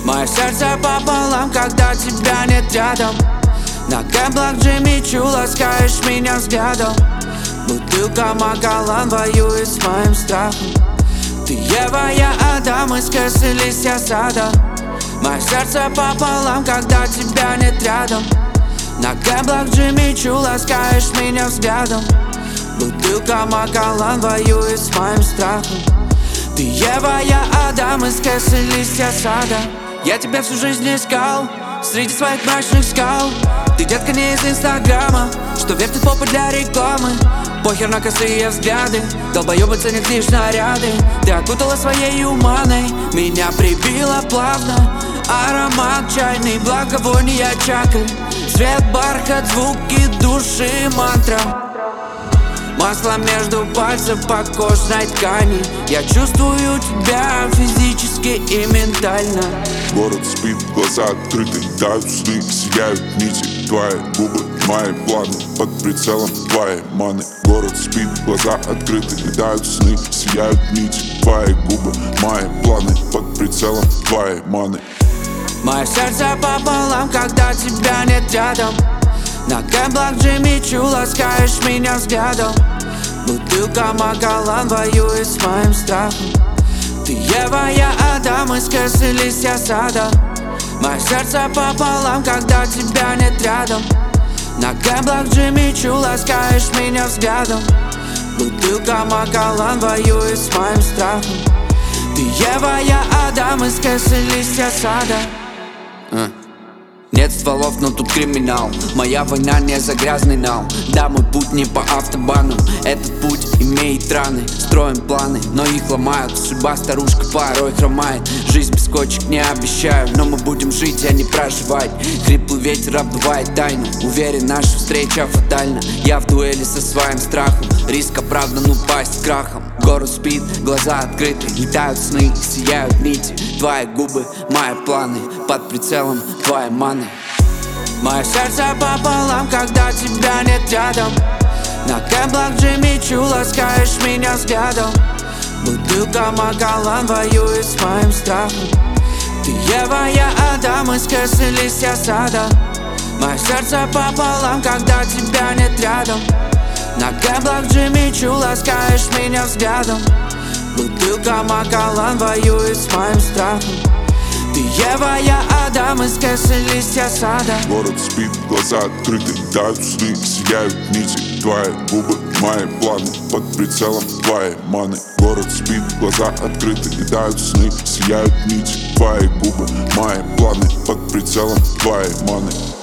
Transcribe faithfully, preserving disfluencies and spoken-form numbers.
Мое сердце пополам, когда тебя нет рядом. На кэмблах Джимми Чу ласкаешь меня взглядом. Бутылка Макалан воюет с моим страхом. Ты Ева, я Адам, из кэсы листья сада. Мое сердце пополам, когда тебя нет рядом. На кэмблах Джимми Чу ласкаешь меня взглядом. Бутылка Макалан воюет с моим страхом. Ты Ева, я Адам, из кэсы листья сада. Я тебя всю жизнь искал среди своих мрачных скал. Ты детка не из инстаграма, что вертит попы для рекламы. Похер на косые взгляды, долбоёбы ценят лишь наряды. Ты окутала своей уманой, меня прибило плавно. Аромат чайный, благовония чакры. Цвет бархат, звуки души, мантра. Масло между пальцев по кожной ткани. Я чувствую тебя физически и ментально. Город спит, глаза открыты, тают сны, сияют нити. Твои губы, мои планы, под прицелом твоей маны. Город спит, глаза открыты, летают сны, сияют нити. Твои губы, мои планы, под прицелом твоей маны. Мое сердце пополам, когда тебя нет рядом. На кэмблах Джимми Чу ласкаешь меня взглядом. Бутылка Макалан воюет с моим страхом. Ты Ева, я Адам, из кэсы листья сада. Мое сердце пополам, когда тебя нет рядом. На кэмблах Джимми Чу ласкаешь меня взглядом. Бутылка Макалан воюет с моим страхом. Ты Ева, я Адам, из кэсы листья сада. uh. Нет стволов, но тут криминал. Моя война не за грязный нал. Да, мой путь не по автобану. Этот путь имеет раны. Строим планы, но их ломают. Судьба старушка порой хромает. Жизнь без кочек не обещаю, но мы будем жить, а не проживать. Хриплый ветер обдувает тайну. Уверен, наша встреча фатальна. Я в дуэли со своим страхом. Риск оправдан упасть крахом. Город спит, глаза открыты, летают сны, сияют нити. Твои губы, мои планы, под прицелом твоей маны. Мое сердце пополам, когда тебя нет рядом. На кэмблах Джимми Чу ласкаешь меня взглядом. Бутылка Макалан воюет с моим страхом. Ты Ева, я Адам, из кэсы листья сада. Мое сердце пополам, когда тебя нет рядом. На кэмблах Джимми Чу ласкаешь меня взглядом. Бутылка Макалан воюет с моим страхом. Ты Ева, я Адам, из кэсы листья сада. Город спит, глаза открыты, тают сны, сияют нити. Твои губы, мои планы, под прицелом твоей маны. Город спит, глаза открыты, летают сны, сияют нити. Твои губы, мои планы, под прицелом твоей маны.